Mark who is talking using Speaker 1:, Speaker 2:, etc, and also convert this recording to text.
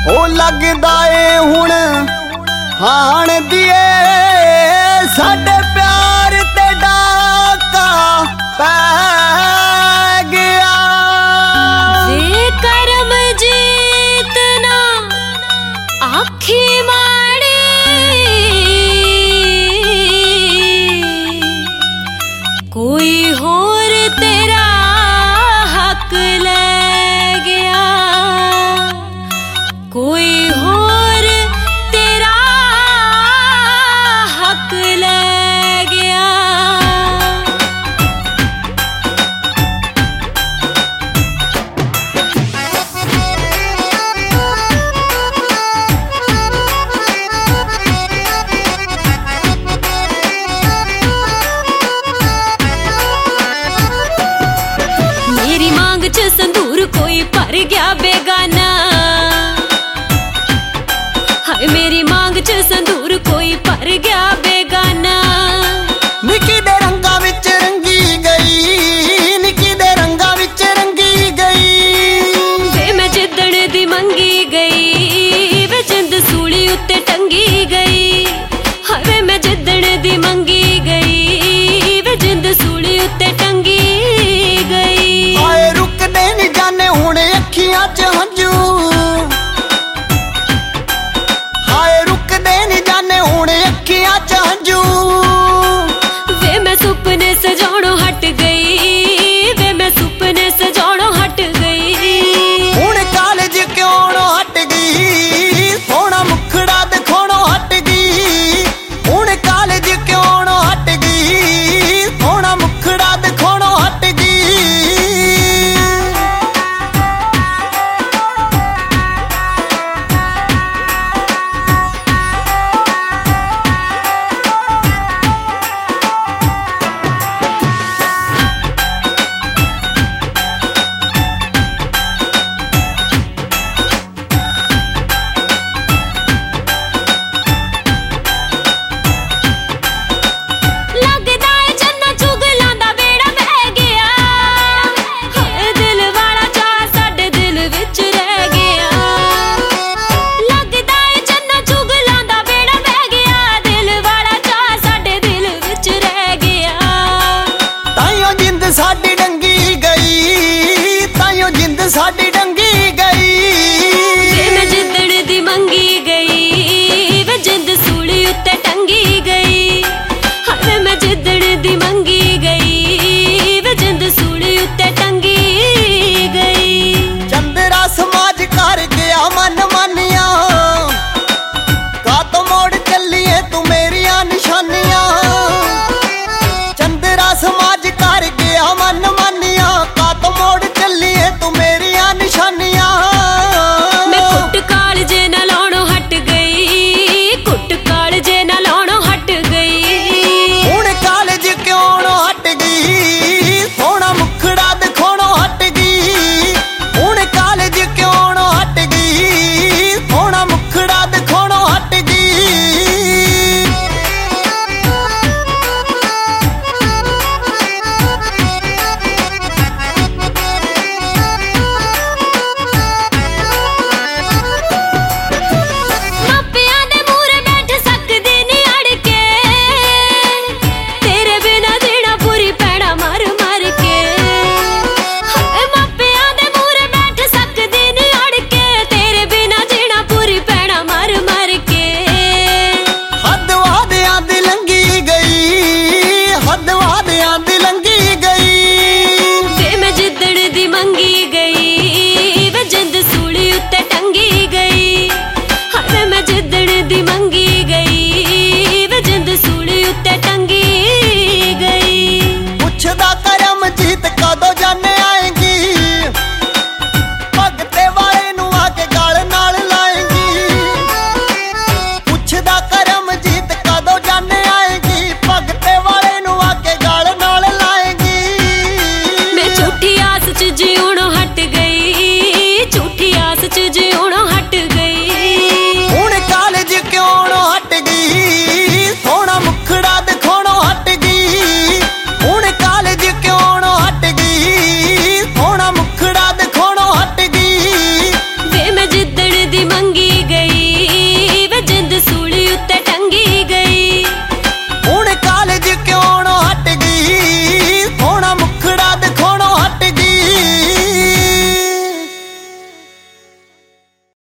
Speaker 1: हो लगदा ए हुण हाण दिए साडे प्यार ते डाका पै गया।
Speaker 2: वे करम जीतना आखी माड़ी कोई होर तेरा हक ले गया, कोई होर तेरा हक ले गया। मेरी मांग च संदूर कोई भर गया बेगाना, हाय मेरी मांग च संदूर कोई भर गया बेगाना।
Speaker 1: निकी दे रंगा विच रंगी गई, निकी दे रंगा विच रंगी गई।
Speaker 2: वे मैं जिद्दण दी मंगी गई, वे जिंद सूली उत्ते टंगी